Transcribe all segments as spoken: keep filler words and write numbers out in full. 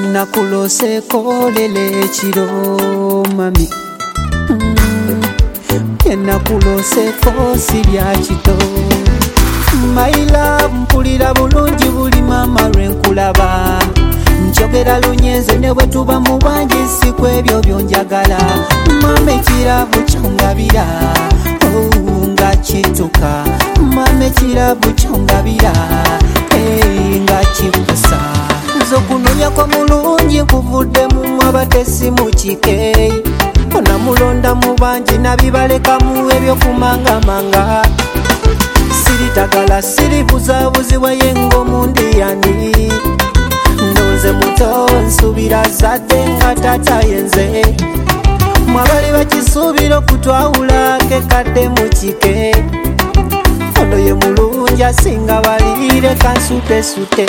Nakuloseko lele chiro mami mm. Nakuloseko sibya chito My love mpulira bulungi buli mama lwenkulaba Njogera lunyenze ne bwe tuba mu bangi siku ebyo byonjagala Mame kirabu kyongabira oh, nga kituka Mame kirabu kyongabira hey, nga kibusa Zokunonya kwa mulungi nkuvudde mu mwabatesi mu kike Ona mulonda mu bangi nabibaleka mu ebyo kumangamanga Siritagala siribuzabuzi wayengo mundiyani Ndoze muto nsubira zadde nga tata yenze Mwabali bakisubira okutwawula kekadde mu kike Ono ye mulungi asinga balire kansute-sute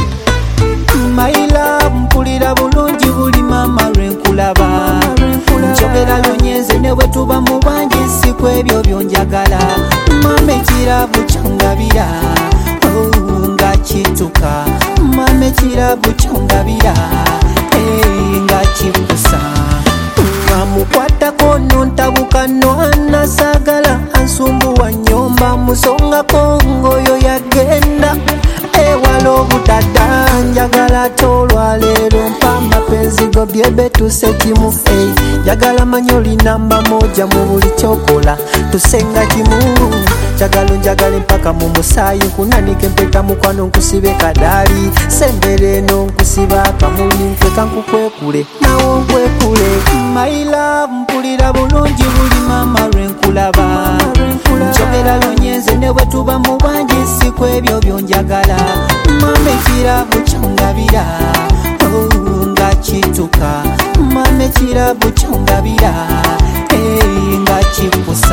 My love mpulira bulungi buli mama lwenkulaba Njogera lunyenze ne bwe tuba mu bangi siku ebyo byonjagala Mame kirabu kyongabira oh, nga kituka Mame kirabu kyongabira hey, nga kibusa Amukwatako nontabuka no anasagala ansumbuwa nyomba musonga kongoyo yagenda ewala obudada njagala tolwaleero mpa mapenzi go byebe tuse kimu hey, njagala manyoli namba moja mu buli kyokola tusenga kimu njagala njagala mpaka mu musaayi kunanike mpeta mukwano nkusibe kadali sembere no nkusiba kamuli mpeka nkukwekule nawo nkwekule My love mpulira bulungi buli mama lwenkulaba Njogera lunyenze ne bwe tuba mu bangi siku ebyo byonjagala Mame kirabu kyongabira oh, nga kituka Mame kirabu kyongabira hey, nga kibusa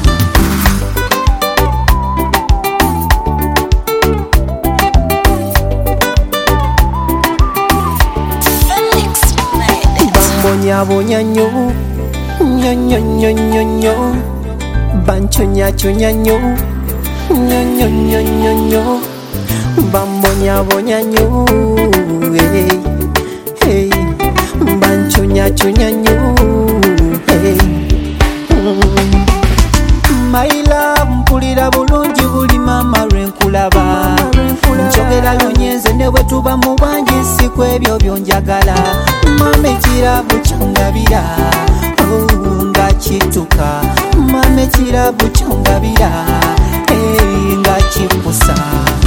Bonya bonya nyo nyo nyo nyo nyo nyo Banchonya chonya nyo nyo nyo nyo nyo nyo Bambonya bonya nyo hey hey Banchonya chonya nyo hey mm. My love mpulira bulungi buli mama lwenkulaba Njogera lunyenze ne bwe tuba mu bangi siku ebyo byonjagala Mame kirabu kyongabira oh, nga kituka Mame kirabu kyongabira hey, nga kibusa